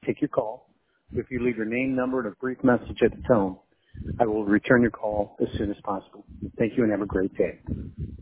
take your call. If you leave your name, number, and a brief message at the tone, I will return your call as soon as possible. Thank you and have a great day.